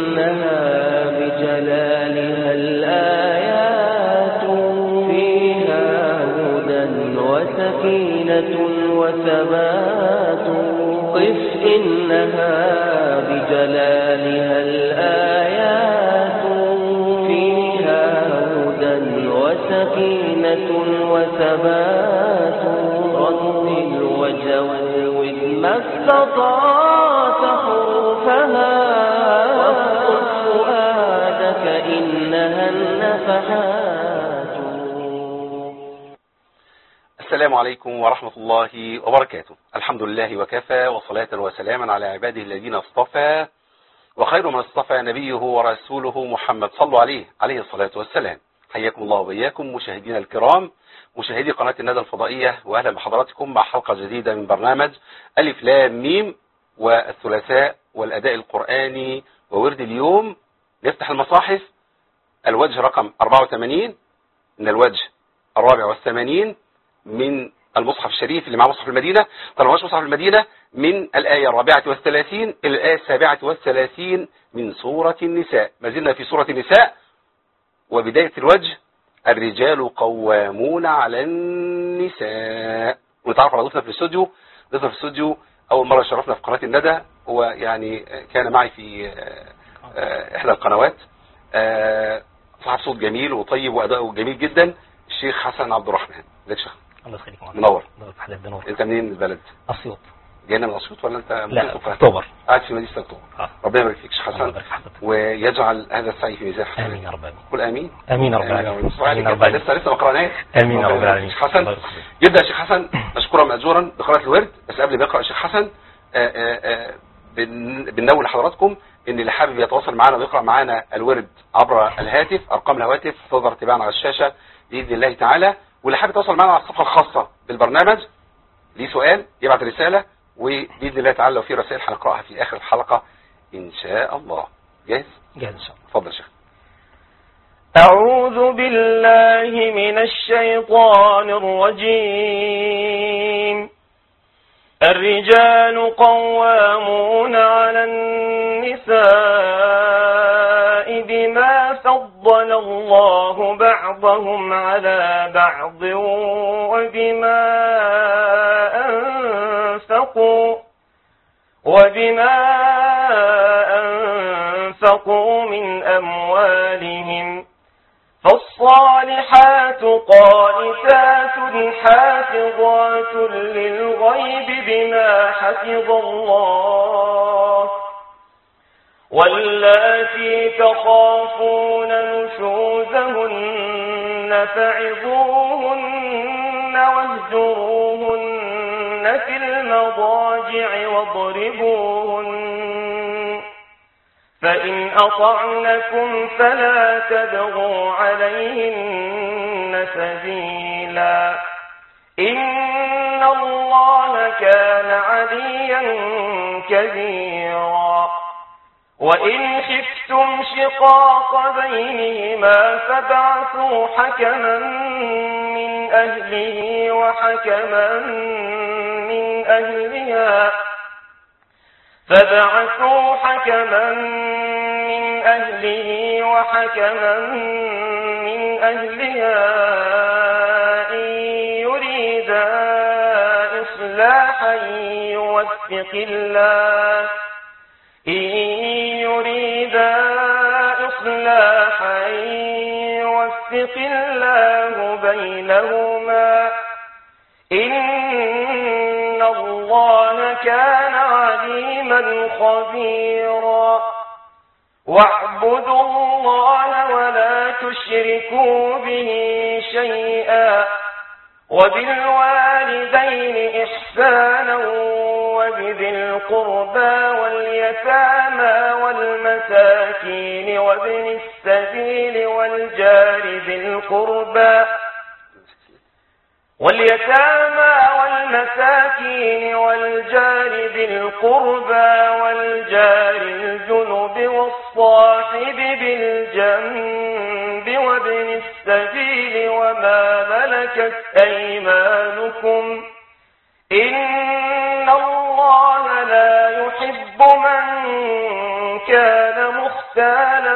إنها بجلالها الآيات فيها هدى وسكينة وثبات. قف إنها بجلالها الآيات فيها هدى وسكينة وثبات. رتل وجود ما استطعت حروفها واصقل فؤادك إنها النفحات. السلام عليكم ورحمة الله وبركاته. الحمد لله وكفى، وصلاة وسلاما على عباده الذين اصطفى، وخير من اصطفى نبيه ورسوله محمد، صلوا عليه الصلاة والسلام. حياكم الله وإياكم مشاهدينا الكرام، مشاهدي قناة الندى الفضائية، وأهلا بحضراتكم مع حلقة جديدة من برنامج ألف لام ميم والثلاثاء والأداء القرآني وورد اليوم. نفتح المصاحف، الوجه رقم 84 من الوجه 84 من المصحف الشريف اللي مع مصحف المدينة. طبعا مصحف المدينة من الآية 34 إلى الآية 37 من سورة النساء. ما زلنا في سورة النساء، وبداية الوجه الرجال قوامون على النساء. ونتعرف على ضيفنا في الاستوديو أول مرة شرفنا في قناة الندى، هو يعني كان معي في إحدى القنوات، صاحب صوت جميل وطيب وأداؤه جميل جدا، الشيخ حسن عبد الرحمن. ازيك يا شيخ؟ الله يخليك. منور. نور. انت منين البلد؟ اسيوط. جاينا من اسيوط ولا انت لا، في اكتوبر. قاعد في مدينه اكتوبر. ربنا يبارك فيك يا شيخ حسن، ويجعل هذا السعي في ميزان حسناتك. امين يا رب. قول امين. امين يا رب العالمين. لسه ما قراناش. امين يا رب العالمين. شيخ حسن يبدا. شيخ حسن مشكورا ماجورا بقراءه الورد. بس قبل ما يقرا الشيخ حسن بننوه لحضراتكم ان اللي حابب يتواصل معنا ويقرا معنا الورد عبر الهاتف، ارقام الهواتف تظهر تباعا على الشاشه باذن الله تعالى. واللي حابب يتواصل معنا على الصفحه الخاصه بالبرنامج ليه سؤال يبعت رساله، وباذن الله تعالى لو في رسائل هنقراها في اخر الحلقه ان شاء الله. جاهز ان شاء الله. اتفضل يا شيخ. أعوذ بالله من الشيطان الرجيم. الرجال قوامون على النساء بما فضل الله بعضهم على بعض وبما أنفقوا من أموالهم. فالصالحات قانتات حافظات للغيب بما حفظ الله. واللاتي تخافون نشوزهن فعظوهن واهجروهن في المضاجع واضربوهن. فإن أطعنكم فلا تبغوا عليهن سبيلا، إن الله كان عليا كبيرا. وإن خفتم شقاق بينهما فابعثوا حكما من أهله وحكما من أهلها إن يريدا إصلاحا يوفق الله بينهما، إن الله كان عليما خبيرا. واعبدوا الله ولا تشركوا به شيئا، وبالوالدين إحسانا وبذي القربى واليتامى والمساكين وابن السبيل والجار ذي القربى والجار الجنب والصاحب بالجنب وابن السبيل وما ملكت أيمانكم، إن الله لا يحب من كان مختالا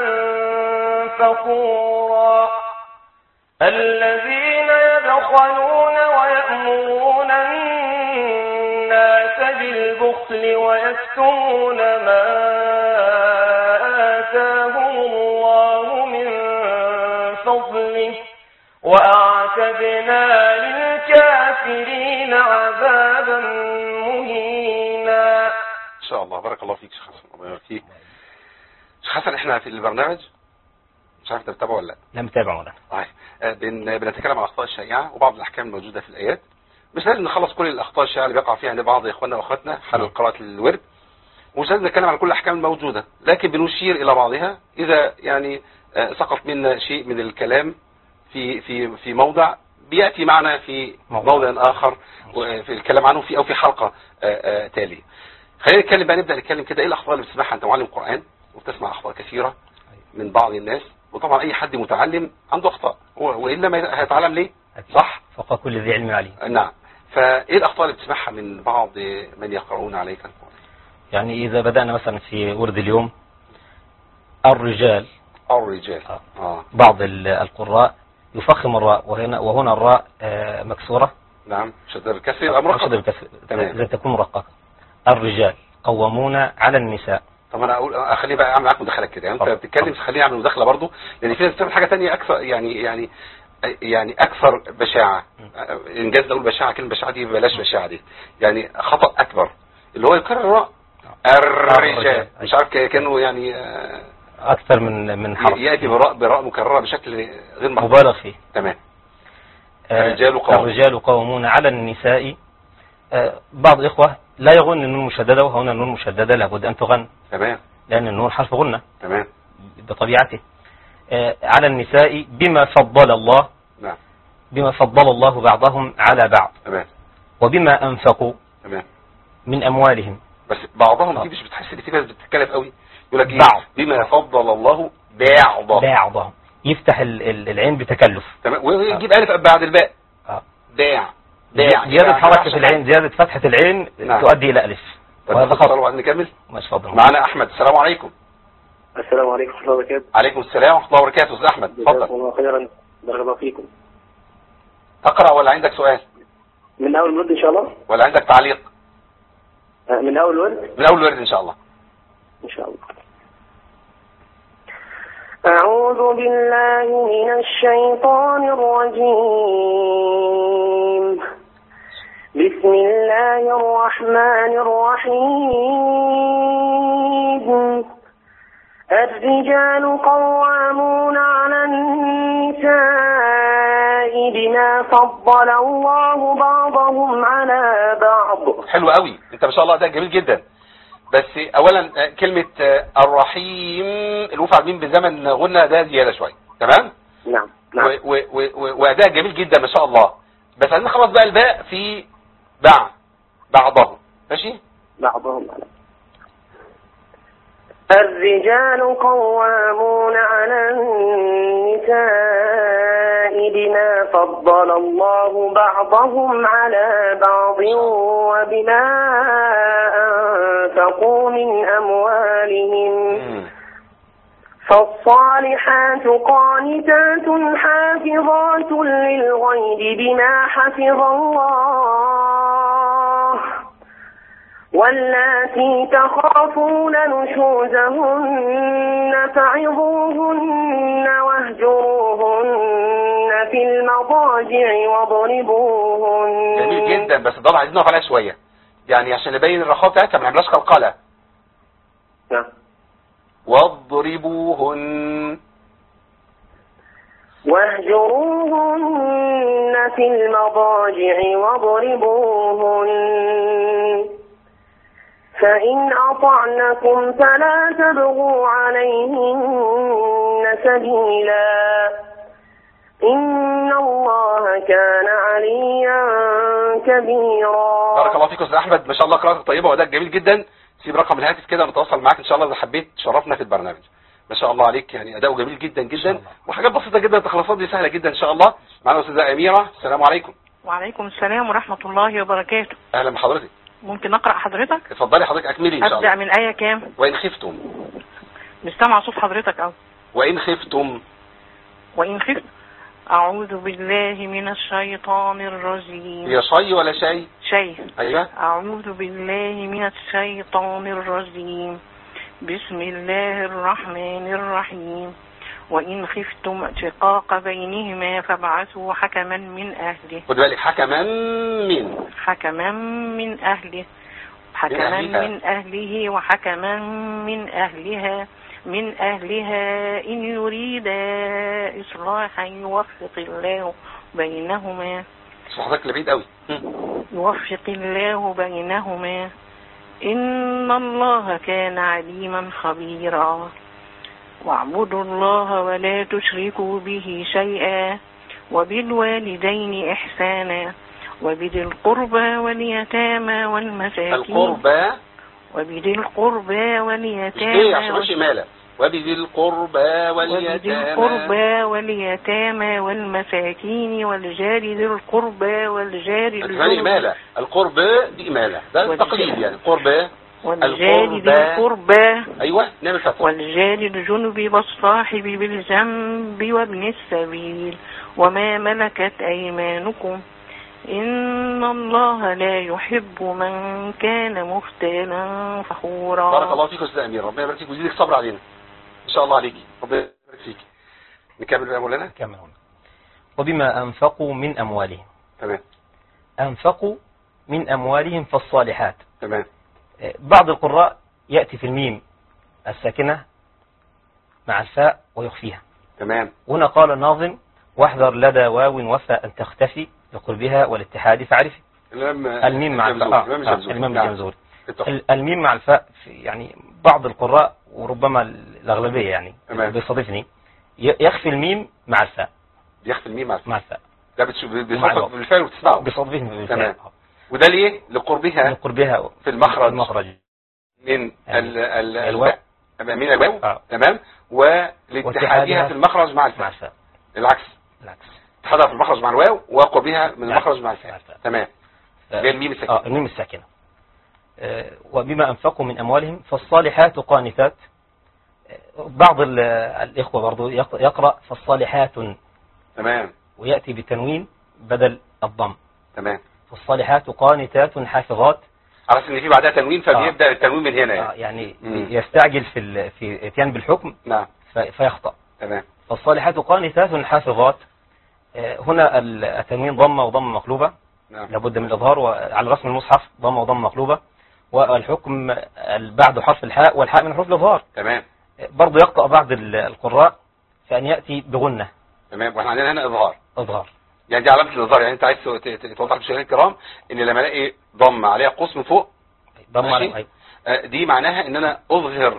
فخورا الذين يبخلون ويأمرون الناس بالبخل ويكتمون ما آتاهم الله من فضله وأعتدنا للكافرين عذابا مهينا. إن شاء الله. بارك الله فيك شيخ حسن. الله يبارك فيك. شيخ حسن، احنا في البرنامج مش عارف انت بتتابعه ولا لا؟ لا متابع ولا. بنتكلم عن الاخطاء الشائعه وبعض الاحكام الموجوده في الايات. مش لازم نخلص كل الاخطاء الشائعه اللي بيقع فيها عند بعض اخواننا واخواتنا حال قراءه الورد، ومش لازم نتكلم عن كل الاحكام الموجوده، لكن بنشير الى بعضها اذا يعني سقط منا شيء من الكلام في موضع بياتي معنا في موضع اخر في الكلام عنه في او في حلقه تاليه. خلينا نتكلم بقى، نبدا نتكلم كده ايه الاخطاء اللي بتسمعها انت معلم قران وبتسمع اخطاء كثيره من بعض الناس، وطبعا اي حد متعلم عنده اخطاء والا ما هيتعلم ليه؟ صح؟ فوق كل ذي علم عليم. نعم. فايه الاخطاء اللي بتسمعها من بعض من يقرؤون عليك القران؟ يعني اذا بدانا مثلا في ورد اليوم الرجال بعض القراء يفخم الراء وهنا الراء مكسوره. نعم. شد الكسر يبقى مرقق. تمام. زي تكون مرققه. الرجال قوامون على النساء. طب انا اقول اخليه بقى اعمل معاك مداخله كده، يعني انت بتتكلم خليني اعمل مداخله برضه، لان في ناس بتعمل حاجه ثانيه اكثر يعني اكثر بشاعه. انجاز اقول بشاعه، كلمه بشاعه دي بلاش بشاعه دي، يعني خطا اكبر اللي هو يكرر الراء الرجال، مش عارف كانه يعني اكثر من حرف، ياتي براء مكرره بشكل غير مبالغ فيه. تمام. الرجال قوامون على النساء. بعض الإخوة لا يغن النون مشددة، وهنا النون مشددة لابد أن تغن. تمام. لأن النون حرف غنة. تمام. بطبيعته. على النساء بما فضل الله. نعم. بما فضل الله بعضهم على بعض. تمام. وبما أنفقوا. تمام. من أموالهم. بس بعضهم دي مش بتحس ان في ناس بتتكلم قوي يقول لك بعض. بما فضل الله بعضهم يفتح العين بتكلف. تمام. ويجيب الف بعد الباء. داع. زيادة حركة في العين، زيادة فتحة العين. نعم. تؤدي إلى ألف. وهذا خطأ. وبعدين نكمل. ماشي. اتفضل. معنا أحمد. السلام عليكم. السلام عليكم ورحمة الله وبركاته. عليكم السلام ورحمة الله وبركاته. أستاذ أحمد اتفضل. جزاكم الله خيرا. بارك الله فيكم. أقرأ ولا عندك سؤال؟ من أول الورد إن شاء الله. ولا عندك تعليق؟ من أول الورد. من أول الورد إن شاء الله. إن شاء الله. أعوذ بالله من الشيطان الرجيم. بسم الله الرحمن الرحيم. الرجال قوامون على النساء بما فضل الله بعضهم على بعض. حلو قوي، انت ما شاء الله ده جميل جدا. بس اولا كلمة الرحيم الوفع مين بزمن غنى ده زيادة شوية. تمام. نعم. واداء جميل جدا ما شاء الله. بس عايزين نخلص بقى الباء في بعضهم. ماشي. بعضهم على. الرجال قوامون على النساء بما فضل الله بعضهم على بعض وبما أنفقوا من أموالهم. فالصالحات قانتات حافظات للغيب بما حفظ الله. واللاتي تخافون نشوزهن فعظوهن واهجروهن في المضاجع واضربوهن. جميل جدا، بس ده عايزين نقف عليها شويه يعني عشان نبين الرخاء بتاعتها، ما نعملهاش قلقله. نعم. واضربوهن واهجروهن في المضاجع واضربوهن. فإن أطعنكم فلا تبغوا عليهن سبيلا إن الله كان عليا كبيرا. بارك الله فيك يا استاذ احمد، ما شاء الله قراءتك طيبه واداء جميل جدا. سيب رقم الهاتف كده نتواصل معاك ان شاء الله اذا حبيت تشرفنا في البرنامج. ما شاء الله عليك، يعني اداؤه جميل جدا جدا وحاجات بسيطه جدا. التخلصات دي سهله جدا ان شاء الله. معانا الاستاذه اميره. السلام عليكم. وعليكم السلام ورحمه الله وبركاته. اهلا بحضرتك. ممكن نقرأ حضرتك؟ اتفضلي حضرتك، اكملي ان شاء الله. ابدأ من آية كام؟ وإن خفتم. مش سامعة صوت حضرتك أوي. وإن خفتم. وإن خفت. أعوذ بالله من الشيطان الرجيم. هي شي ولا شيء؟ شيء. أيوة. أعوذ بالله من الشيطان الرجيم. بسم الله الرحمن الرحيم. وإن خفتم شقاق بينهما فابعثوا حكما من أهله. خد بالك، حكما من أهله. حكما من أهله وحكما من أهلها إن يريدا إصلاحا يوفق الله بينهما. صحتك لبعيد قوي. يوفق الله بينهما إن الله كان عليما خبيرا. واعبدوا الله ولا تشركوا به شيئا وبالوالدين إحسانا وبذي القربى واليتامى والمساكين. وبذي القربى واليتامى والمساكين والجار ذي القربى والجار الجنب. القربى دي إمالة، ده التقليد يعني القربى والجار ذي القربى. أيوة نعمل فتح. والجار الجنب والصاحب بالجنب وابن السبيل وما ملكت أيمانكم إن الله لا يحب من كان مختالا فخورا. بارك الله فيك يا أستاذ أمير، ربنا يبارك فيك ويزيدك صبر علينا إن شاء الله عليكي، ربنا يبارك فيك. نكمل بقى مولانا. نكمل هنا. وبما أنفقوا من أموالهم. تمام. أنفقوا من أموالهم فالصالحات. تمام. بعض القراء يأتي في الميم الساكنة مع الفاء ويخفيها. تمام. هنا قال الناظم: واحذر لدى واو وفى أن تختفي لقربها والاتحاد فاعرفي. الميم مع الفاء. الإمام الجمزوري. الميم مع الفاء يعني بعض القراء وربما الأغلبية يعني بيصادفني يخفي الميم مع الفاء. يخفي الميم مع الفاء. ده بيصادف بالفعل وتسمعه. بيصادفني بالفعل. تمام. وده ليه؟ لقربها في المخرج من الواو من الواو. تمام. ولاتحادها في المخرج مع الفاء. العكس. اتحادها في المخرج مع الواو وقربها من المخرج مع الفاء. تمام. ده الميم الساكنة. الميم الساكنة. وبما أنفقوا من أموالهم فالصالحات قانتات. بعض الإخوة برضو يقرأ فالصالحات. تمام. ويأتي بالتنوين بدل الضم. تمام. فالصالحات قانتات حافظات. عرفت ان في بعدها تنوين فبيبدأ التنوين من هنا يعني يستعجل في اتيان بالحكم. نعم. فيخطأ. تمام. فالصالحات قانتات حافظات. هنا التنوين ضمة وضمة مقلوبة. نعم. لابد من الإظهار، وعلى رسم المصحف ضمة وضمة مقلوبة، والحكم بعد حرف الحاء والحاء من حروف الإظهار. تمام. برضه يقطع بعض القراء فأن يأتي بغنة. تمام. واحنا عندنا هنا إظهار. يعني دي علامة الإظهار، يعني أنت عايز توضح للمشاهدين الكرام إن لما ألاقي ضم عليها قوس من فوق ضم عليها دي معناها إن أنا أظهر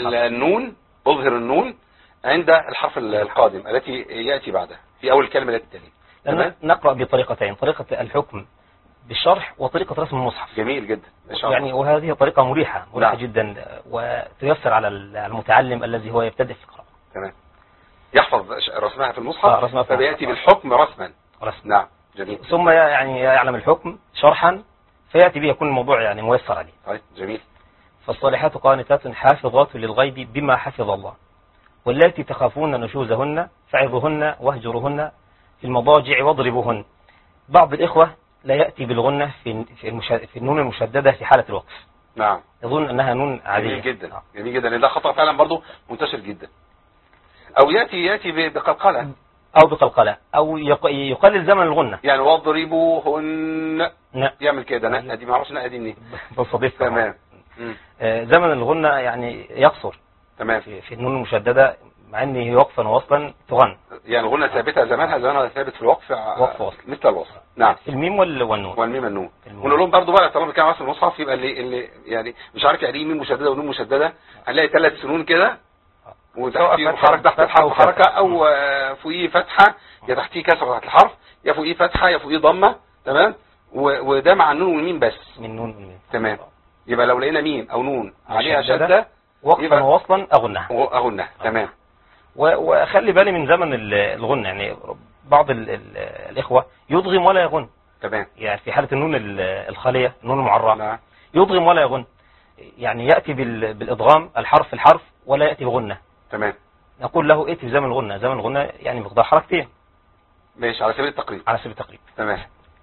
النون عند الحرف القادم التي يأتي بعدها في أول الكلمة التي تلي. نقرأ بطريقتين: طريقة الحكم بالشرح وطريقة رسم المصحف. جميل جدا يعني، وهذه طريقة مريحة جدا وتيسر على المتعلم الذي هو يبتدئ في القراءة. تمام. يحفظ رسمها في المصحف فبيأتي بالحكم رسما. نعم. جميل. ثم يعني يعلم الحكم شرحا فيأتي به، يكون الموضوع يعني ميسر عليه. طيب جميل. فالصالحات قانتات حافظات للغيب بما حفظ الله واللاتي تخافون نشوزهن فعظوهن واهجروهن في المضاجع واضربوهن. بعض الإخوة لا يأتي بالغنة في النون المشددة في حالة الوقف. نعم. يظن أنها نون عادية. جميل جدا. جميل جدا، لأن ده خطأ فعلا برضو منتشر جدا. أو يأتي بقلقلة أو يقلل زمن الغنة، يعني واضربوهن يعمل كده. دي ما اعرفش دي منين. بالصديق. تمام. زمن الغنة يعني يقصر. تمام. في النون المشددة مع انه وقفا ووصلا تغن، يعني الغنة ثابتة زمانها ثابت في الوقف وصل مثل الوصل. نعم. الميم والنون. والميم النون. ونقول لهم برضه بقى طالما كان رسم المصحف يبقى اللي يعني مش عارف يعني ميم مشددة ونون مشددة، هنلاقي 3 سنون كده وتحتيه حركة تحت الحرف حركة، او فوقيه فتحة، يا تحتيه كسرة تحت الحرف، يا فوقيه فتحة، يا فوقيه ضمة. تمام. وده مع النون والميم بس. من نون والميم. تمام. يبقى لو لقينا ميم او نون عليها شدة وقفا ووصلا اغنها. تمام. وخلي بالي من زمن الغنة، يعني بعض الإخوة يضغم ولا يغن. تمام. يعني في حالة النون الخالية، النون المعرّة، نعم. يضغم ولا يغن. يعني يأتي بالإضغام الحرف الحرف ولا يأتي بغنة. تمام. نقول له ائتي بزمن الغنة. زمن الغنة يعني مقدار حركتين. ماشي، على سبيل التقريب. على سبيل التقريب. تمام.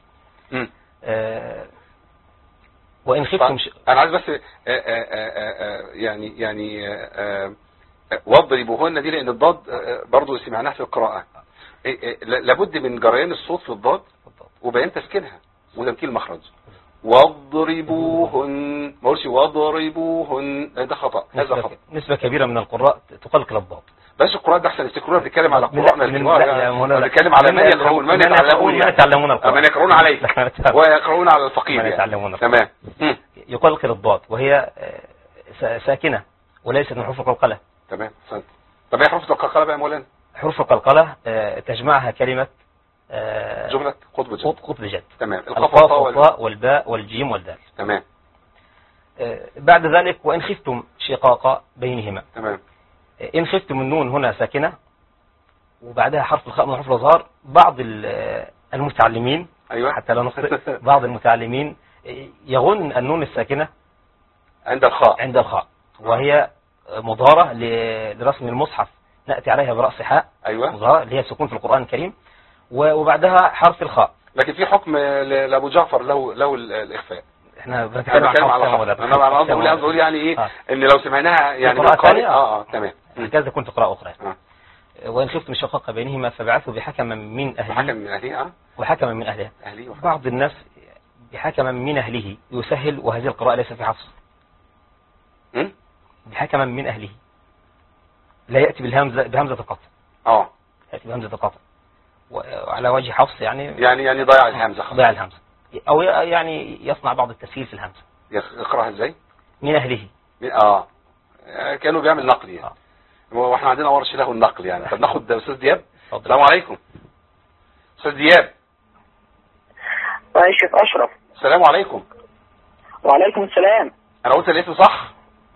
وإن خفتم أنا عايز بس يعني واضربوهن دي، لأن الضاد برضو سمعناها في القراءة. لابد من جريان الصوت في الضاد وبيان تسكينها وتمكين المخرج. واضربوهن، ما اقولش واضربوهن، ده خطأ. هذا خطأ. نسبة كبيرة من القراء تقلقل الضاد. بس القراء ده احسن يفتكرونا بنتكلم على قراءنا الكبار، بنتكلم على من يقرؤون، من يتعلمون القراء، من يقرؤون عليك ويقرؤون على الفقيه من يتعلمون القراء. تمام. يقلقل الضاد وهي ساكنة وليست من حروف القلقلة. تمام. طب ايه حروف القلقلة بقى يا مولانا؟ حروف القلقلة تجمعها كلمة جملة قطب جد. تمام. القاف والطاء والباء والجيم والدال. تمام. بعد ذلك وإن خفتم شقاق بينهما. تمام. إن خفتم النون هنا ساكنة وبعدها حرف الخاء من حرف الإظهار. بعض المتعلمين، أيوة، حتى لا نخطئ، بعض المتعلمين يغن النون الساكنة عند الخاء، وهي مضارة لرسم المصحف نأتي عليها برأس حاء. أيوة. مضارة اللي هي سكون في القرآن الكريم، وبعدها حرف الخاء. لكن في حكم لأبو جعفر له الإخفاء. احنا بنتكلم على حرف. أنا قصدي أقول يعني إيه إن لو سمعناها يعني قراءة تمام. هكذا كنت قراءة أخرى. وإن خفتم شقاق بينهما فبعثوا بحكما من أهله. وحكما من أهلها. بعض الناس بحكما من أهله يسهل، وهذه القراءة ليس في حفص. بحكما من أهله لا يأتي بهمزة القطع. يأتي بهمزة القطع وعلى وجه حفص يعني ضيع الهمزة. أو يعني يصنع بعض التسهيل في الهمزة. يقرأها ازاي؟ من أهله. كانوا بيعمل نقل يعني. واحنا عندنا ورش له النقل يعني. طب ناخد أستاذ دياب. السلام عليكم. أستاذ دياب. الشيخ أشرف. السلام عليكم. وعليكم السلام. أنا قلت الاسم صح؟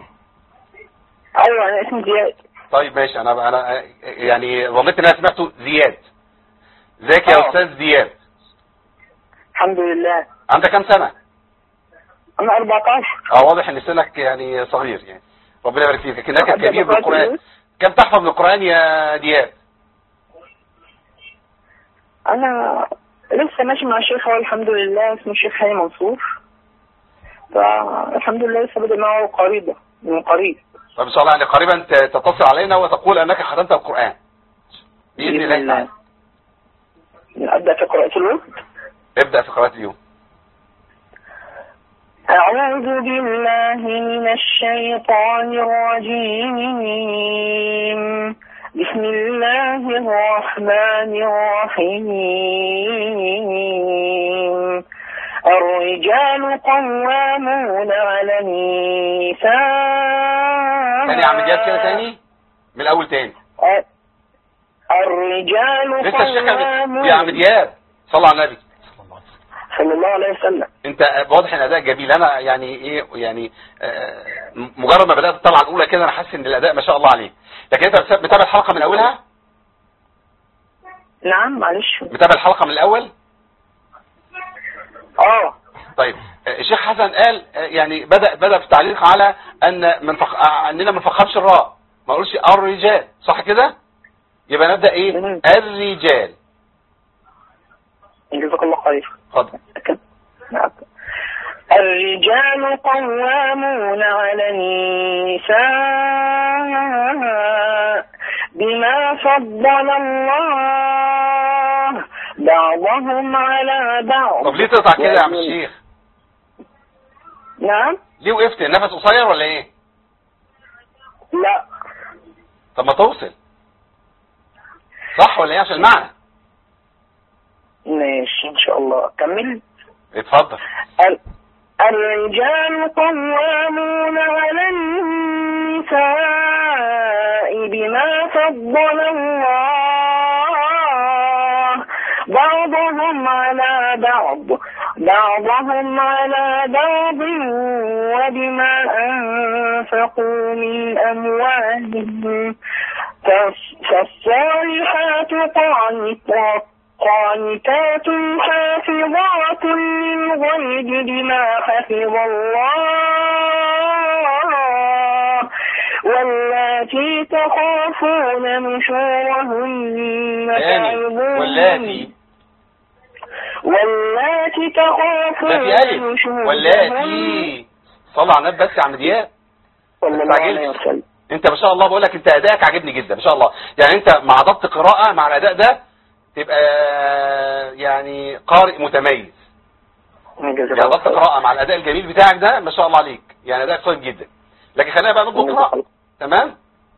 أيوة أنا اسمي زياد. طيب ماشي. أنا يعني ظنيت إن أنا سمعته زياد. ازيك يا أستاذ زياد؟ الحمد لله. عندك كام سنة؟ أنا 14. واضح إن سنك يعني صغير يعني. ربنا يبارك فيك. لكنك كبير بالقرآن. كم تحفظ من القرآن يا دياب؟ أنا لسه ماشي مع الشيخ والحمد لله، اسمه الشيخ هاني منصور، فالحمد لله لسه بدأ معه من قريب. طب إن شاء الله يعني قريبا تتصل علينا وتقول أنك ختمت القرآن بإذن الله. أبدأ في قراءة اليوم. ابدأ في قراءة اليوم. أعوذ بالله من الشيطان الرجيم. بسم الله الرحمن الرحيم. الرجال قوامون على النساء. تاني يا عم دياب كده تاني من الأول تاني. الرجال قوامون يا عم دياب صلى على النبي صلى الله عليه وسلم. انت واضح ان الاداء جميل. انا يعني ايه يعني مجرد ما بدات الطلعه الاولى كده انا حاسس ان الاداء ما شاء الله عليه. لكن انت بتتابع الحلقه من اولها؟ نعم معلش. بتتابع الحلقه من الاول؟ طيب الشيخ حسن قال يعني بدا في التعليق على ان اننا ما نفخمش الراء، ما نقولش الرجال، صح كده؟ يبقى نبدا ايه؟ الرجال. جزاك الله خير. اتفضل. الرجال قوامون على النساء بما فضل الله بعضهم على بعض. طب ليه تقطع كده يا عم الشيخ؟ نعم. ليه وقفت؟ النفس قصير ولا ايه؟ لا. طب ما توصل. صح ولا ايه عشان المعنى؟ ماشي ان شاء الله. كمل. اتفضل. الرجال قوامون على النساء بما فضل الله بعضهم على بعض وبما أنفقوا من أموالهم. فالصالحات قانتات حافظات للغيب بما حفظ الله واللاتي تخافون نشورهن فعظوهن واللاتي تخافون نشورهن واللاتي صلى على النبي بس يا عم دياب. انت ما شاء الله بقول لك انت ادائك عاجبني جدا ما شاء الله. يعني انت مع ضبط قراءة مع الاداء ده تبقى يعني قارئ متميز. يعني ضبط قراءة مع الاداء الجميل بتاعك ده ما شاء الله عليك. يعني اداء قوي جدا. لكن خلينا بقى نضبط قراءة. تمام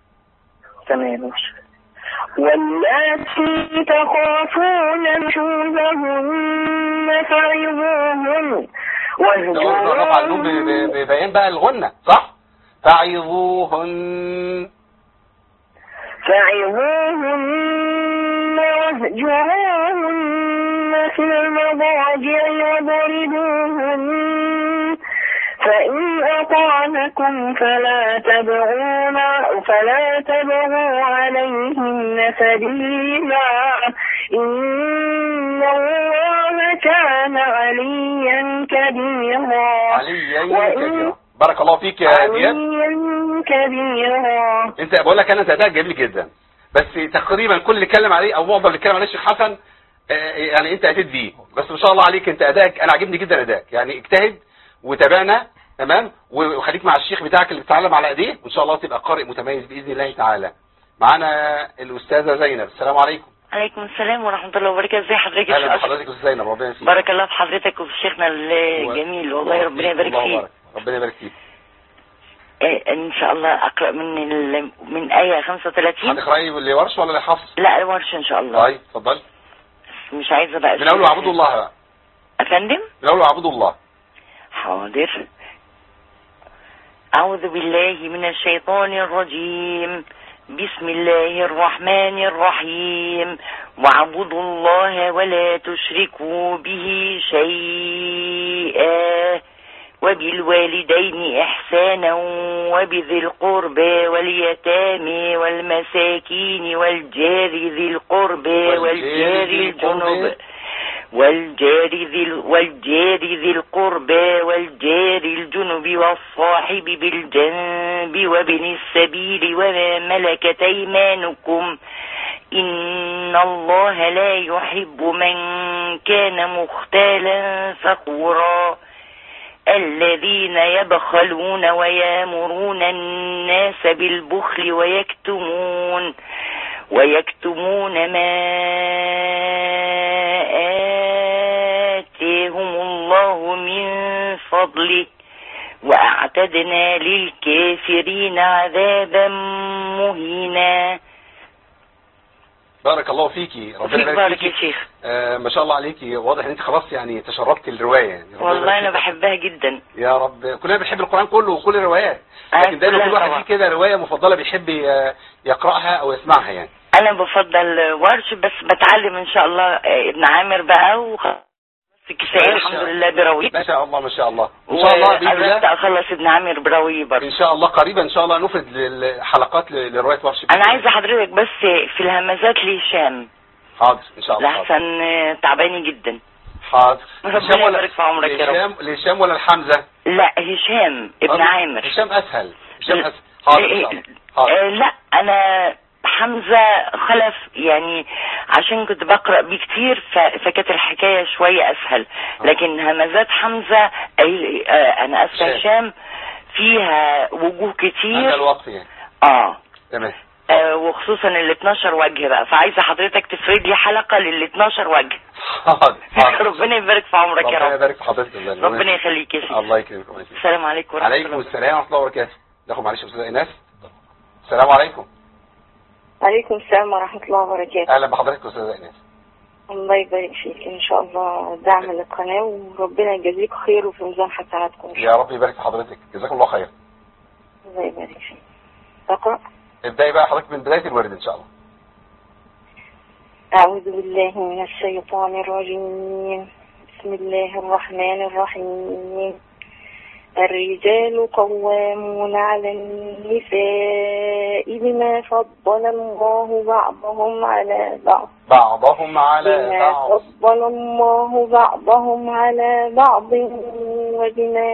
واللاتي تخافون نشوزهن فعظوهن واهجروهن ببيان بقى الغنة صح. فعظوهن واهجروهن في المضاجع واضربوهن فإن أطعنكم فلا تبغوا عليهن سبيلا إن الله كان عليا كبيرا. بارك الله فيك يا دياب. كبيرا. انت بقول لك انا ادائك جميل جدا بس تقريبا كل اللي اتكلم عليه او معظم اللي اتكلم عليه الشيخ حسن يعني انت اتيت بيه. بس ما شاء الله عليك انت ادائك انا عاجبني جدا ادائك. يعني اجتهد وتابعنا تمام وخليك مع الشيخ بتاعك اللي بتتعلم على ايديه وان شاء الله تبقى قارئ متميز باذن الله تعالى. معانا الاستاذه زينب. السلام عليكم. عليكم السلام ورحمه الله وبركاته. ازي حضرتك يا اهلا بحضرتك يا استاذه زينب. ربنا يسعدك. بارك الله في حضرتك وفي شيخنا الجميل والله ربنا يبارك فيك. ربنا يبارك فيك. ان شاء الله اقرا من ايه 35. هتقراي اللي ورش ولا اللي حفص؟ لا ورش ان شاء الله. طيب اتفضلي. مش عايزه بقى من اول اعبدوا الله بقى. افندم من اول اعبدوا الله. حاضر. أعوذ بالله من الشيطان الرجيم. بسم الله الرحمن الرحيم. واعبدوا الله ولا تشركوا به شيئا وبالوالدين إحسانا وبذي القربى واليتامى والمساكين والجار ذي القربى والجار الجنب والجار ذي القربى والجار الجنب والصاحب بالجنب وابن السبيل وما ملكت أيمانكم إن الله لا يحب من كان مختالا فخورا الذين يبخلون ويامرون الناس بالبخل ويكتمون ما آتيهم الله من فضله وأعتدنا للكافرين عذابا مهينا. بارك الله فيكي. ربنا يبارك فيك يا شيخ. ما شاء الله عليكي. واضح ان انت خلاص يعني تشربت الروايه يعني. والله انا بحبها جدا. يا رب كلنا بنحب القران كله وكل الروايات لكن دايما كل واحد فيه كده روايه مفضله بيحب يقراها او يسمعها. يعني انا بفضل ورش بس بتعلم ان شاء الله ابن عامر بقى كفايه الحمد لله براويه. ما شاء الله ما شاء الله ان شاء الله باذن الله اخلص ابن عامر براويه برضه ان شاء الله قريبا ان شاء الله نفرد الحلقات لروايه ورش. انا عايزه حضرتك بس في الهمزات لهشام. حاضر ان شاء الله. لحسن تعباني جدا. حاضر. ربنا يبارك في عمرك يا رب. لهشام ولا الحمزه؟ لا هشام ابن عامر. هشام اسهل. حاضر ان شاء الله. حاضر. لا انا حمزة خلف يعني عشان كنت بقرأ بيه كتير فكانت الحكاية شوية أسهل لكن همزات حمزة أنا أسفة هشام فيها وجوه كتير. هذا الوقت يعني. تمام. وخصوصا ال 12 وجه بقى فعايزة حضرتك تفرد لي حلقة لل 12 وجه. حاضر. ربنا يبارك في عمرك يا رب. ربنا يبارك في حضرتك. ربنا يخليك يا شيخ. الله يكرمك. السلام عليكم ورحمة الله. عليكم السلام ورحمة الله وبركاته. ناخد معلش يا أستاذة إيناس. السلام عليكم. عليكم السلام ورحمة الله وبركاته. أهلا بحضرتك يا أستاذة إيناس. الله يبارك فيك إن شاء الله دعم للقناة وربنا يجازيك خير وفي ميزان حسناتكم. يا رب يبارك في حضرتك. جزاكم الله خير. الله يبارك فيك. اقرأ. ابدأي بقى حضرتك من بداية الورد إن شاء الله. أعوذ بالله من الشيطان الرجيم. بسم الله الرحمن الرحيم. الرجال قوامون على النساء بما فضل الله بعضهم على بعض وبما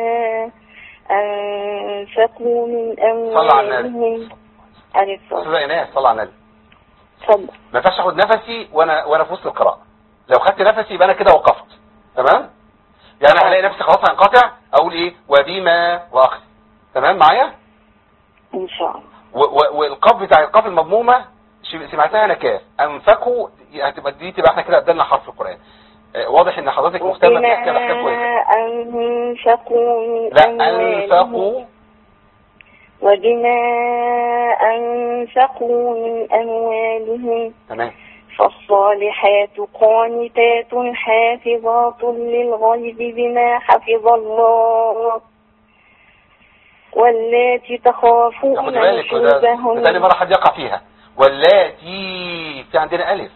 أنفقوا من أموالهم. صلى على النبي. ما ينفعش اخد نفسي وانا في وسط القراءة. لو خدت نفسي يبقى انا كده وقفت. تمام؟ يعني انا هلاقي نفسي خلاص هنقطع اقول ايه وبما واخر. تمام معايا ان شاء الله. والقاف بتاع القاف المضمومه سمعتها انا كاف انفقوا هتبقى دي تبقى احنا كده قدامنا حرف القران. واضح ان حضرتك مهتمه بتحكي احكام كويسه. انفقوا وبما أنفقوا من أموالهم. تمام. فالصالحات قانتات حافظات للغيب بما حفظ الله واللاتي تخافون نشوزهن. ثاني مرة حد يقع فيها. واللاتي في عندنا ألف.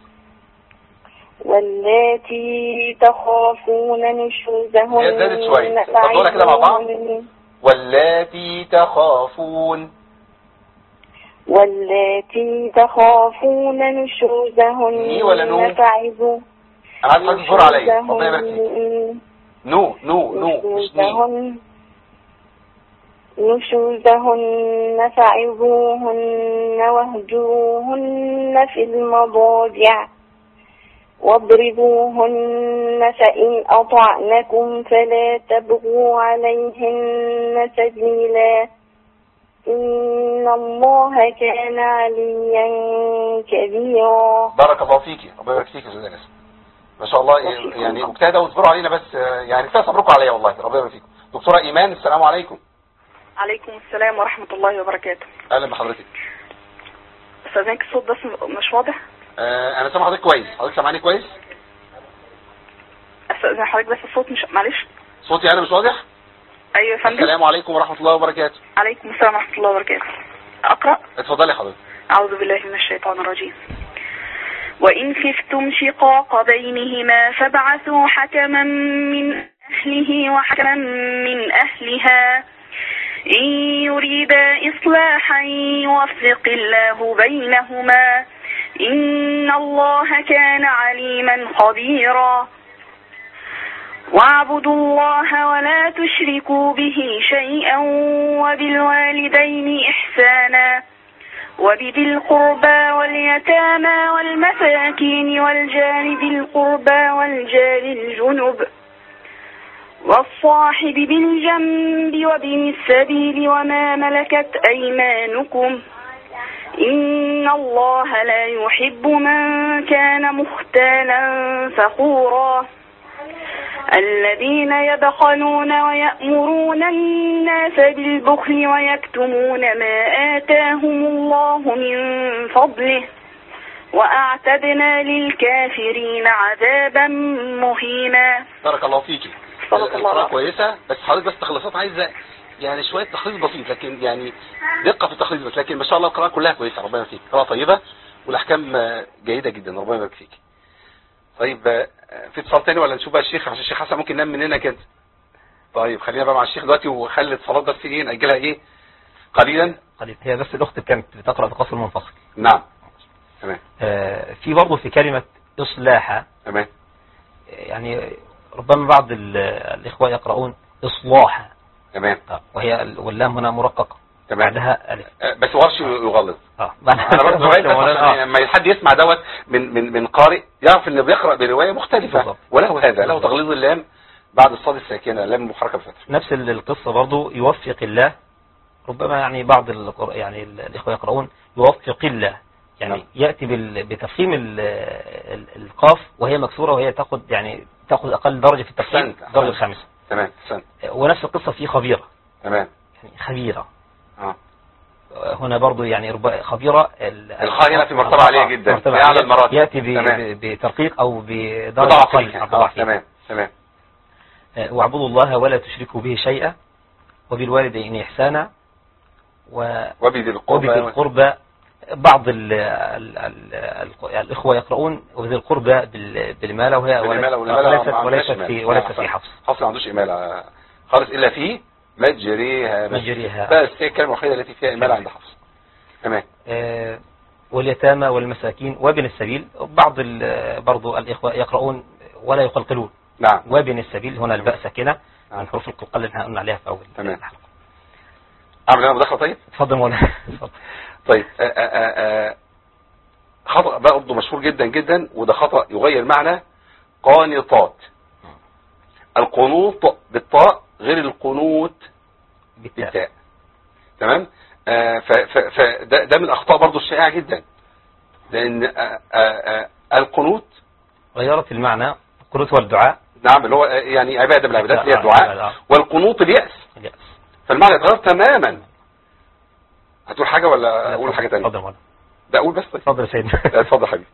واللاتي تخافون نشوزهن. هي زادت شوية. تفضلوا كده مع بعض. واللاتي تخافون نشوزهن. ني ولا نو؟ فعظوا. أنا عايز حد يصور عليا. ربنا يبارك فيك. نو مش ني. نشوزهن فعظوهن واهجروهن في المضاجع واضربوهن فإن أطعنكم فلا تبغوا عليهن سبيلا إن الله كان عليا كبيرا. بارك الله فيكي. ربنا يبارك فيكي يا استاذه نسمة. ما شاء الله يعني مجتهده واصبروا علينا بس يعني كفايه صبركم عليا والله. ربنا يبارك فيكم. دكتوره ايمان السلام عليكم. عليكم السلام ورحمة الله وبركاته. اهلا بحضرتك. استاذنك الصوت بس مش واضح. انا سامع حضرتك كويس. حضرتك سامعني كويس؟ استاذن حضرتك بس الصوت مش معلش. صوتي انا مش واضح؟ ايوه يا فندم. السلام عليكم ورحمة الله وبركاته. عليكم السلام ورحمة الله وبركاته. اقرأ. اتفضلي يا حضرتك. اعوذ بالله من الشيطان الرجيم. وإن خفتم شقاق بينهما فابعثوا حكما من أهله وحكما من أهلها إن يريدا إصلاحا يوفق الله بينهما إن الله كان عليما خبيرا. واعبدوا الله ولا تشركوا به شيئا وبالوالدين إحسانا وبذي القربى واليتامى والمساكين والجار ذي القربى والجار الجنب والصاحب بالجنب وابن السبيل وما ملكت أيمانكم إن الله لا يحب من كان مختالا فخورا. الذين يبخلون ويأمرون الناس بالبخل ويكتمون ما آتاهم الله من فضله وأعتدنا للكافرين عذابا مهينا. بارك الله فيكي. القراءة كويسة بس حضرتك بس تخلصات عايزة يعني شوية تخليص بسيط لكن يعني دقة في التخليص بس لكن ما شاء الله القراءة كلها كويسة. ربنا يبارك فيك. قراءة طيبة والأحكام جيدة جدا. ربنا يبارك فيك. طيب في اتصال تاني ولا نشوف بقى الشيخ عشان الشيخ حسن ممكن نام مننا كده. طيب خلينا بقى مع الشيخ دلوقتي وخلي الاتصالات بس ايه نأجلها ايه قليلا. هي بس الاخت كانت بتقرأ بقصر منفصل. نعم تمام. في برضه في كلمة إصلاحة. تمام. يعني ربما بعض الإخوة يقرؤون إصلاحة. تمام. وهي واللام هنا مرققة. تمام. بعدها ألف. بس ورش يغلظ. انا برضه لما حد يسمع دوت من قارئ يعرف انه بيقرأ برواية مختلفة بالضبط. وله هذا له تغليظ اللام بعد الصاد الساكنة لام المحركة بفتح. نفس القصة برضه يوفق الله. ربما يعني بعض يعني الإخوة يقرؤون يوفق الله يعني يأتي بتفخيم القاف وهي مكسورة وهي تاخذ أقل درجة في التفخيم الدرجة الخامسة. تمام. ونفس القصة في خبيرة. تمام. يعني خبيرة. هنا برضو يعني خبيرة الخاء هنا في مرتبة عالية جدا في أعلى المراتب يأتي بترقيق أو بدرجة أقل. تمام. واعبدوا الله ولا تشركوا به شيئا وبالوالدين إحسانا وبذي القربى. بعض الإخوة يقرؤون وبذي القربى بالإمالة وهي وليست في حفص. حفص ما عندوش إمالة خالص إلا في مجريها. بس هي الكلمة الوحيدة التي فيها إمالة عند حفص. تمام. واليتامى والمساكين وابن السبيل. بعض برضو الإخوة يقرؤون ولا يقلقلون. نعم. وابن السبيل هنا الباء ساكنة من حروف القلقال اللي قلنا عليها في أول. تمام. أعمل أنا مداخلة؟ طيب اتفضل مولانا. طيب خطأ بقى برضه مشهور جدا جدا، وده خطأ يغير معنى قانطات. القنوط بالطاء غير القنوت بالتاء. تمام. فده من الأخطاء برضه الشائعة جدا، لأن القنوت غيرت المعنى. القنوت هو الدعاء. نعم، اللي هو يعني عبادة من العبادات اللي هي الدعاء، والقنوط اليأس. فالمعنى اتغير تماما. هتقول حاجة ولا أقول حاجة تانية؟ اتفضل. ده أقول بس. اتفضل يا سيدنا. اتفضل حبيبي.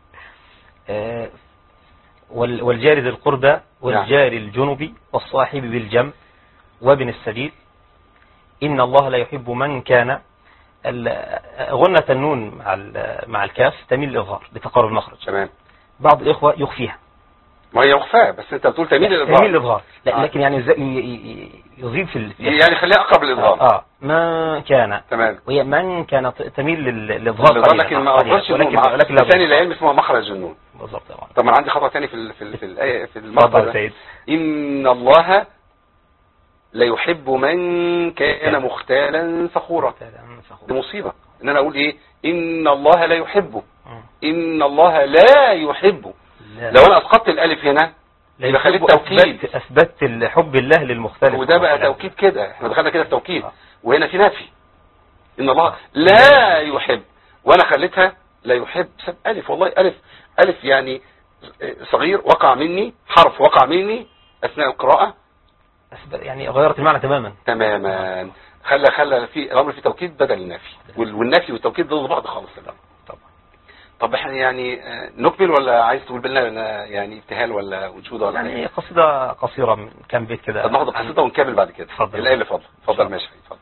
والجار ذي القربى والجار الجنب والصاحب بالجنب وابن السبيل إن الله لا يحب من كان. غنة النون مع الكاف تميل للإظهار لتقارب المخرج. تمام. بعض الإخوة يخفيها. ما هي يخفاها، بس أنت بتقول تميل للإظهار. تميل للإظهار. لكن يعني يضيف في يعني خليها أقرب للإظهار. ما كان. تمام. وهي من كان تميل للإظهار، لكن ما أظهرش النون. ثاني العلم اسمه مخرج النون. بالظبط. طب أنا عندي خطأ ثاني في الآية في المقطع. إن الله لا يحب من كان مختالا فخورا. دي مصيبة ان انا اقول ايه؟ ان الله لا يحبه. ان الله لا يحبه. لو انا اسقطت الالف هنا يبقى خليت توكيد. اثبتت حب الله للمختلف، وده بقى توكيد كده. احنا دخلنا كده في توكيد، وهنا في نفي. ان الله لا يحب، وانا خليتها لا يحب بسبب الف. والله الف يعني صغير وقع مني، حرف وقع مني اثناء القراءة، يعني غيرت المعنى تماما. خلى في الامر في توكيد بدل النفي، والنفي والتوكيد ضد بعض خالص. طب احنا يعني نكمل ولا عايز تقول لنا يعني ابتهال ولا وجود ولا يعني قصيدة قصيرة من كام بيت كده؟ طب ناخد القصيدة ونكمل بعد كده. الآية اللي اتفضل. ماشي اتفضل.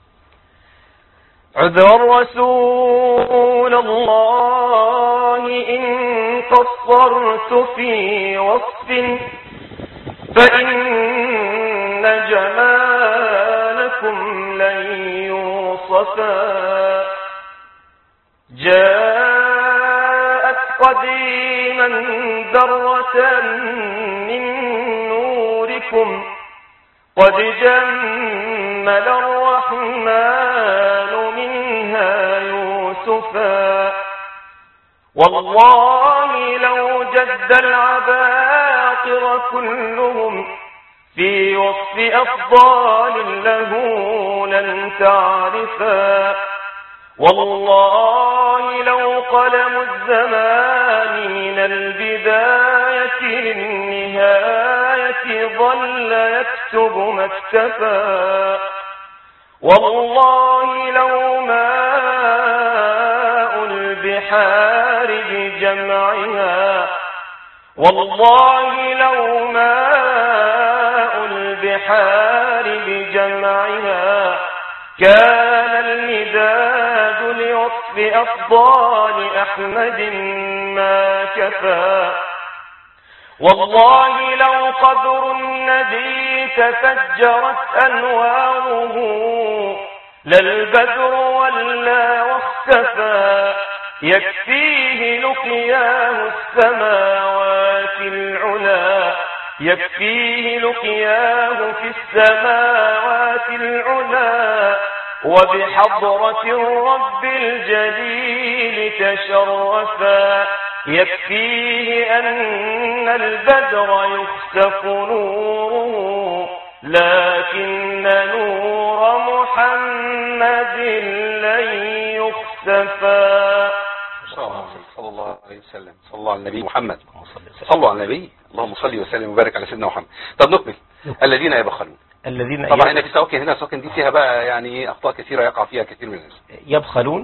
عذر رسول الله إن قصرت في وصف فإن جمالكم لن يوصفا. جاءت قديما درة من نوركم قد جمل الرحمن منها يوسفا. والله لو جد العباقر كلهم في وصف أفضال له لن تعرفا. والله لو قلم الزمان من البداية للنهاية ظل يكتب ما اكتفى. والله لو ماء البحار بجمعها والله لو ماء البحار بجمعها كان المداد لوصف أفضال أحمد ما كفى. والله لو قدر النبي تفجرت أنواره للبدر ولا واختفى. يكفيه لقياه السماوات العلا يكفيه لقياه في السماوات العلا وبحضرة الرب الجليل تشرفا. يكفيه أن البدر يخسف نوره لكن نور محمد لن يخسفا. صلى الله عليه وسلم. صلى الله على النبي محمد. صلوا على النبي. اللهم صل وسلم وبارك على سيدنا محمد. طب نكمل. الذين يبخلون. طبعا هنا في سواكن، هنا سواكن دي فيها بقى يعني اخطاء كثيره يقع فيها كثير من الناس. يبخلون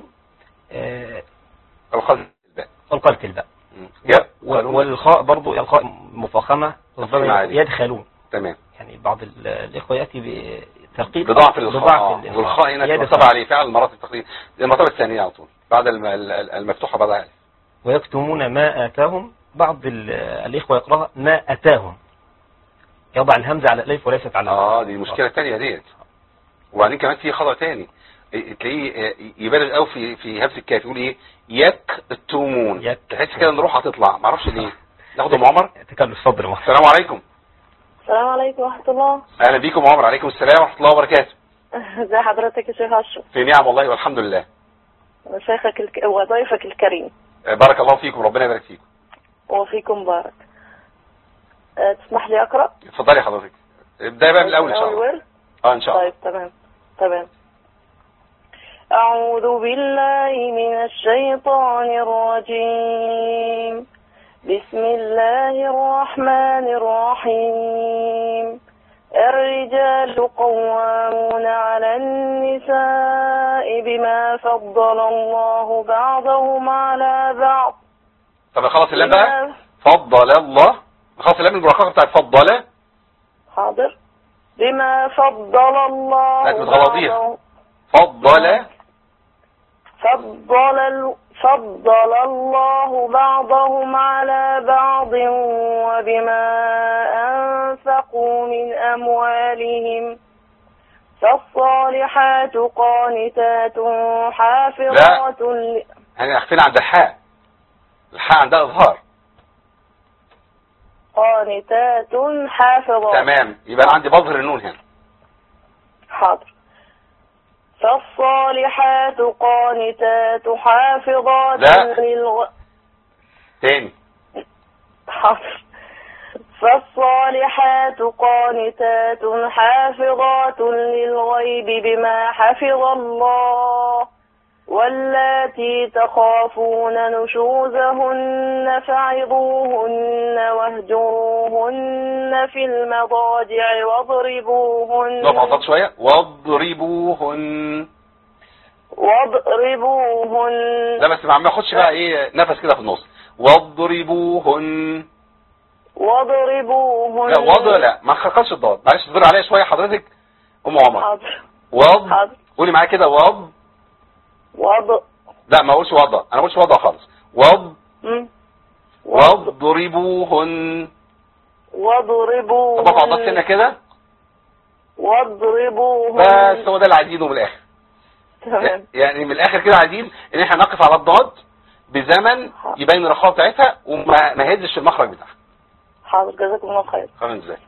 القلب الباء والخاء برضو الخاء مفخمه يدخلون. تمام. يعني بعض الاخوه ياتي بترقيق بضعف الخاء والخاء هنا طبعا عليه فعل مرات التقدير المرتبه الثانيه على طول بعد المفتوحه بعد الف. ويكتمون ما اتاهم. بعض الاخوه يقراها ما اتاهم يضع الهمزة على الالف وليست على دي مشكلة تانية ديت. وبعدين كمان في خطأ تاني تلاقيه يبالغ قوي في همزة الكاف، يقول ايه يكتمون، تحس كده ان روحها هتطلع، ما اعرفش ليه. ناخد ام عمر. تكلف صدر. السلام عليكم. السلام عليكم ورحمة الله. اهلا بيكم يا عمر. عليكم السلام ورحمة الله وبركاته. ازي حضرتك يا شيخ اشرف؟ في نعم والله والحمد لله. شيخك وضيفك الكريم. بارك الله فيكم، ربنا يبارك فيكم. وفيكم بارك. تسمح لي اقرأ؟ اتفضلي حضرتك. ابدأي بقى من الاول ان شاء الله. ان شاء الله. طيب تمام. أعوذ بالله من الشيطان الرجيم. بسم الله الرحمن الرحيم. الرجال قوامون على النساء بما فضل الله بعضهم على بعض. طب خلاص اللام بقى. فضل الله. خلاص اللام المرققة بتاعت فضل. حاضر. بما فضل الله. لا تغلطيها. فضل الله بعضهم على بعض وبما أنفقوا من أموالهم. فالصالحات قانتات حافظات. لا يعني اخفين عند الحاء عندها اظهار. قانتات حافظات. تمام، يبقى انا عندي بظهر النون هنا. حاضر. فالصالحات قانتات حافظات تاني. حاضر. فالصالحات قانتات حافظات للغيب بما حفظ الله. واللاتي تخافون نشوزهن فعظوهن واهجروهن في المضاجع واضربوهن. نقف عطاك شوية. واضربوهن. لا بس ما اخدش بقى ايه نفس كده في النص. واضربوهن. لا ما خرقتش الضاد، معلش اصبر عليا شوية حضرتك ام عمر. حاضر. قولي معايا كده. لا ما اقولش وضع، انا ما اقولش وضع خالص. واضربوهن. طب اقعد هنا كده. واضربوهن. بس هو ده اللي عايزينه من الاخر. تمام. يعني من الاخر كده عايزين ان احنا نقف على الضاد بزمن يبين الرخاوه بتاعتها وما نهزش المخرج بتاعها. حاضر، جزاكم الله خير. خير جزاك.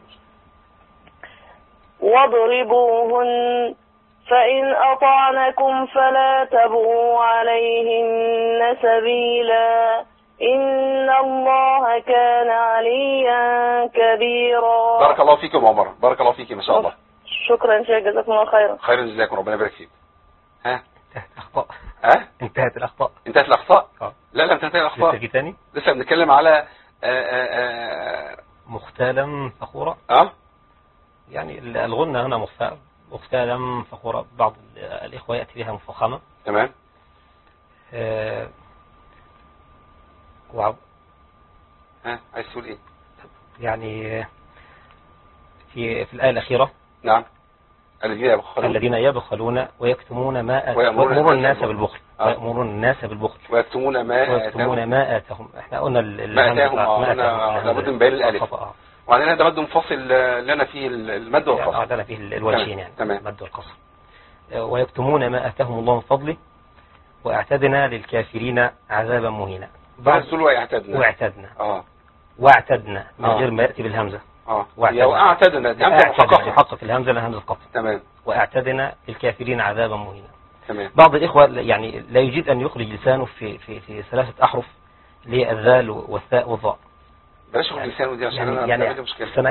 واضربوهن فإن أطعنكم فلا تبغوا عليهن سبيلا إن الله كان عليا كبيرا. بارك الله فيكم يا عمر. بارك الله فيك ما شاء الله. شكرا شيخ، جزاكم الله خيرا. خير جزاكم، ربنا يبارك فيك. انتهت الأخطاء. انتهت الأخطاء. لا لا انتهت الأخطاء. لسه في تاني. لسه بنتكلم على مختالا فخورا. يعني الغنة هنا مختالا فخورا. بعض الإخوة يأتي بها مفخمة. تمام. عايز تقول ايه؟ يعني في الآية الأخيرة. نعم. الذين يبخلون ويكتمون ما ويأمرون الناس بالبخل. ويأمرون الناس بالبخل ويكتمون ما آتاهم. احنا قلنا ما آتاهم لابد من بين الألف. وعندنا ده مد منفصل لنا فيه المد والقصر. لنا فيه الوجهين يعني. تمام. المد والقصر. ويكتمون ما آتاهم الله من فضله واعتدنا للكافرين عذابا مهينا. بعد واعتدنا من غير ما يأتي بالهمزة. واعتدنا دي همزة محقق الهمزة لها همزة قطع. تمام. واعتدنا للكافرين عذابا مهينا. تمام. بعض الإخوة يعني لا يجيد أن يخرج لسانه في ثلاثة أحرف للذال والثاء والظاء. بلاش يخرج لسانه دي عشان يعني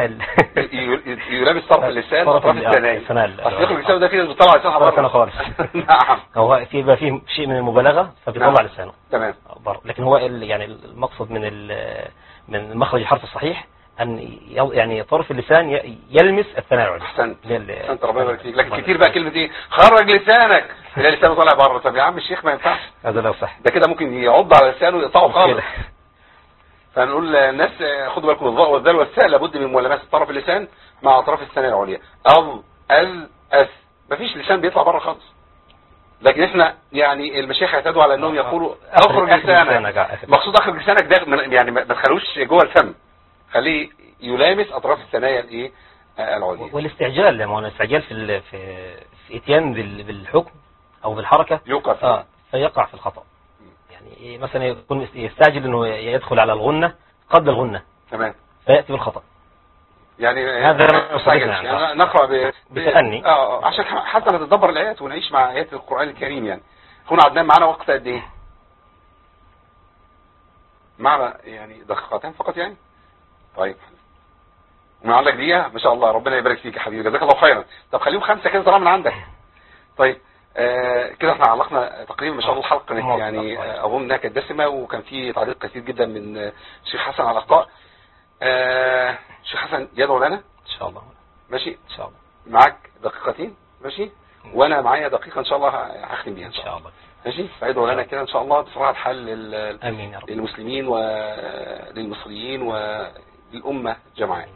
يلابس طرف اللسان وطرف الثنايا. اصل يخرج لسانه ده كده بيطلع لسانه بره خالص. نعم. هو يبقى فيه شيء من المبالغة فبيطلع لسانه. تمام. لكن هو يعني المقصد من مخرج الحرف الصحيح أن يعني طرف اللسان يلمس الثنايا العليا. أحسنت ربنا يبارك فيك. لكن كتير بقى كلمة ايه خرج لسانك تلاقي لسانه طالع بره. طب يا عم الشيخ ما ينفعش. هذا لا صح. ده كده ممكن يعض على لسانه ويقطعه خالص. فنقول للناس خدوا بالكم الضاء والذال والثاء لابد من ملامسة طرف اللسان مع اطراف الثنايا العليا. مفيش لسان بيطلع بره خالص. لكن احنا يعني المشايخ اعتادوا على انهم يقولوا اخرج لسانك. مقصود اخرج لسانك ده يعني ما تخلوش جوه الفم، خليه يلامس اطراف الثنايا العليا. والاستعجال، لما هو الاستعجال في اتيان بالحكم او بالحركة يوقف فيقع في الخطأ. يعني مثلا يكون يستعجل انه يدخل على الغنة قبل الغنة، تمام، فيأتي بالخطأ. يعني هذا يعني نقرأ بتأني عشان حتى نتدبر الآيات ونعيش مع آيات القرآن الكريم. يعني هنا عدنان معنا وقت قد ايه؟ معنا يعني دقيقتين فقط يعني. طيب ومن عندك دقيقة ما شاء الله، ربنا يبارك فيك يا حبيبي، جزاك الله خيرا. طب خليهم 5 كده طالما من عندك. طيب كده احنا علقنا تقريبا ما شاء الله الحلقة يعني اظن انها كانت دسمة، وكان في تعليق كثير جدا من الشيخ حسن على الاخطاء. الشيخ حسن يدعو لنا ان شاء الله. ماشي ان شاء الله. معاك دقيقتين ماشي، وانا معايا دقيقة ان شاء الله هختم بيها ان شاء الله. ماشي، فيدعو لنا كده ان شاء الله بصراحة الحل امين يا رب، للمسلمين وللمصريين وللأمة جمعاء.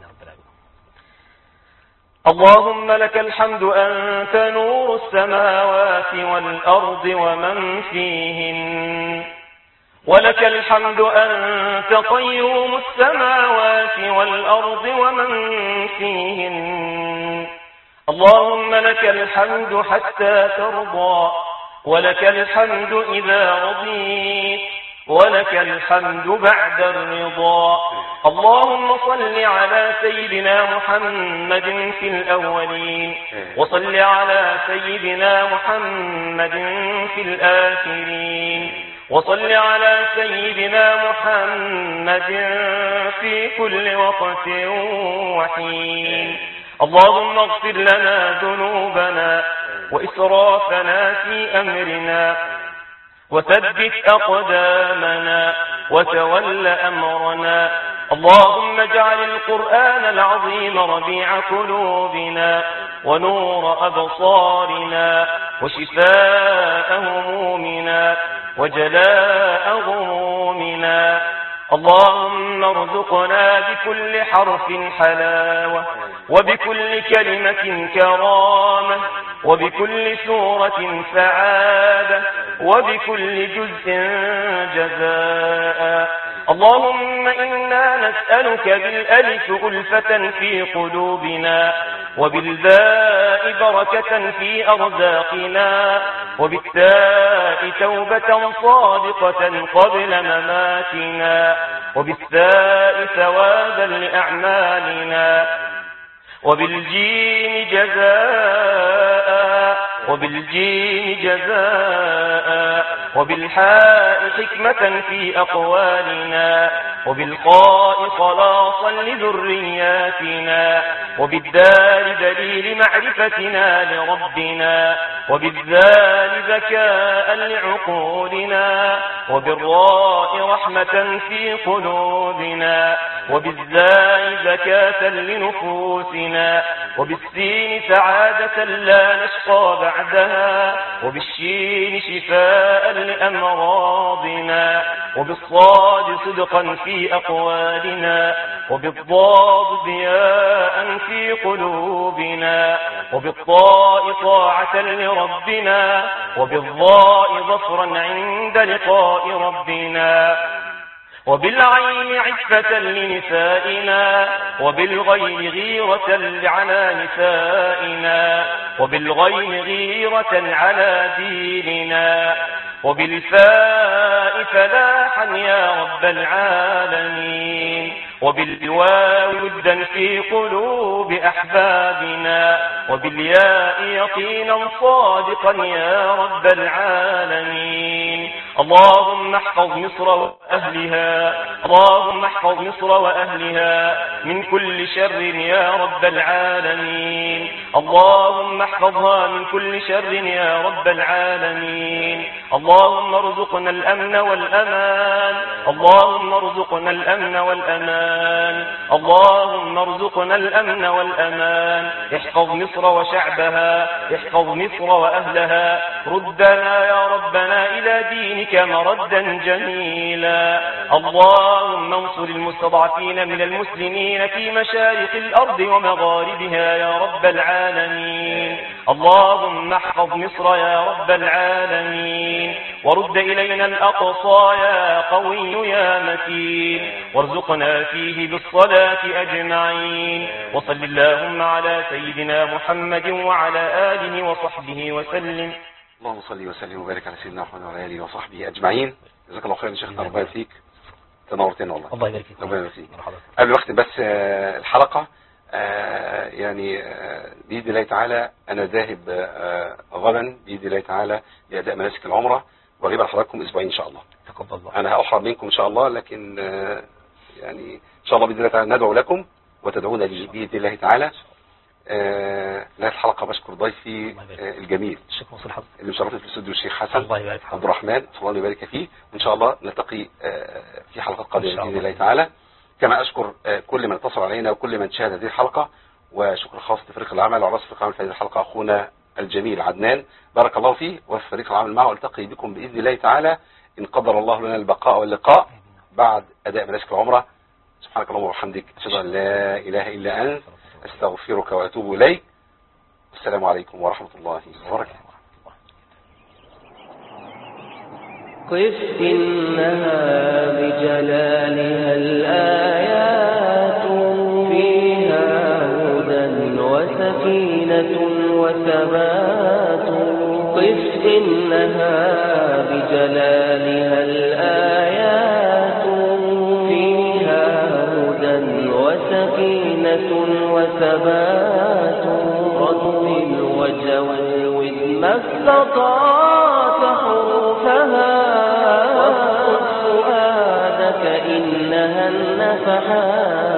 اللهم لك الحمد أنت نور السماوات والأرض ومن فيهن، ولك الحمد أنت قيوم السماوات والأرض ومن فيهن. اللهم لك الحمد حتى ترضى، ولك الحمد إذا رضيت، ولك الحمد بعد الرضا. اللهم صل على سيدنا محمد في الأولين، وصل على سيدنا محمد في الآخرين، وصل على سيدنا محمد في كل وقت وحين. اللهم اغفر لنا ذنوبنا وإسرافنا في أمرنا، وثبت أقدامنا وتول أمرنا. اللهم اجعل القرآن العظيم ربيع قلوبنا ونور أبصارنا وشفاء همومنا وجلاء غمومنا. اللهم ارزقنا بكل حرف حلاوة، وبكل كلمة كرامة، وبكل سورة سعادة، وبكل جزء جزاء. اللهم إنا نسألك بالألف ألفة في قلوبنا، وبالباء بركة في أرزاقنا، وبالتاء توبة صادقة قبل مماتنا، وبالثاء ثوابا لأعمالنا، وبالجيم جزاء، وبالجيم جزاء، وبالحاء حكمة في أقوالنا، وبالقاء خلاصا لذرياتنا، وبالدال دليل معرفتنا لربنا، وبالذال ذكاء لعقولنا، وبالراء رحمة في قلوبنا، وبالزاي زكاة لنفوسنا، وبالسين سعادة لا نشقى بعدها، وبالشين شفاء لأمراضنا، وبالصاد صدقا في أقوالنا، وبالضاد ضياء في قلوبنا، وبالطاء طاعة لربنا، وبالضاء ظفرا عند لقاء ربنا، وبالعين عفة لنسائنا، وبالغين غيرة على نسائنا، وبالغين غيرة على ديننا، وبالفاء فلاحا يا رب العالمين، وبالواو ودا في قلوب أحبابنا، وبالياء يقينا صادقا يا رب العالمين. اللهم احفظ مصر وأهلها، اللهم احفظ مصر وأهلها من كل شر يا رب العالمين. اللهم احفظها من كل شر يا رب العالمين. اللهم ارزقنا الأمن والأمان، اللهم ارزقنا الأمن والأمان، اللهم ارزقنا الأمن والأمان. احفظ مصر وشعبها، احفظ مصر وأهلها. ردنا يا ربنا إلى دينك مردا جميلا. اللهم انصر المستضعفين من المسلمين في مشارق الأرض ومغاربها يا رب العالمين. اللهم احفظ مصر يا رب العالمين. ورد إلينا الأقصى يا قوي يا متين وارزقنا فيه بالصلاة أجمعين وصل اللهم على سيدنا محمد وعلى آله وصحبه وسلم. اللهم صل وسلم وبارك على سيدنا محمد وعلى آله وصحبه أجمعين. جزاك الله خير يا شيخنا، ربنا يبارك فيك، تنورتنا والله. الله يبارك فيك. ربنا يبارك فيك. قبل ما اختم بس الحلقة يعني بإذن الله تعالى أنا ذاهب غدا بإذن الله تعالى لأداء مناسك العمرة، وأغيب على حضراتكم أسبوعين إن شاء الله. تقبل الله. أنا هأحرم منكم إن شاء الله، لكن يعني إن شاء الله بإذن الله تعالى ندعو لكم وتدعونا بإذن الله تعالى. نهاية الحلقة بشكر ضيفي الجميل اللي مشرفني في الاستوديو الشيخ حسن عبد الرحمن، الله يبارك فيه، وإن شاء الله نلتقي في حلقات قادمة بإذن الله تعالى. كما أشكر كل من اتصل علينا وكل من شاهد هذه الحلقة، وشكر خاص لفريق العمل وعلى فريق العمل في هذه الحلقة أخونا الجميل عدنان، بارك الله فيه وفي فريق العمل معه. ألتقي بكم بإذن الله تعالى إن قدر الله لنا البقاء واللقاء بعد أداء مناسك العمرة. سبحانك اللهم وبحمدك، أشهد أن لا إله إلا أنت، أستغفرك وأتوب إليك. السلام عليكم ورحمة الله وبركاته. قف إنها بجلالها الآيات فيها هدى وسكينة وثبات. قف إنها بجلالها الآيات فيها هدى وسكينة وثبات. رتل وجود ما استطعت حروفها واسقط فؤادك إنها النفحات.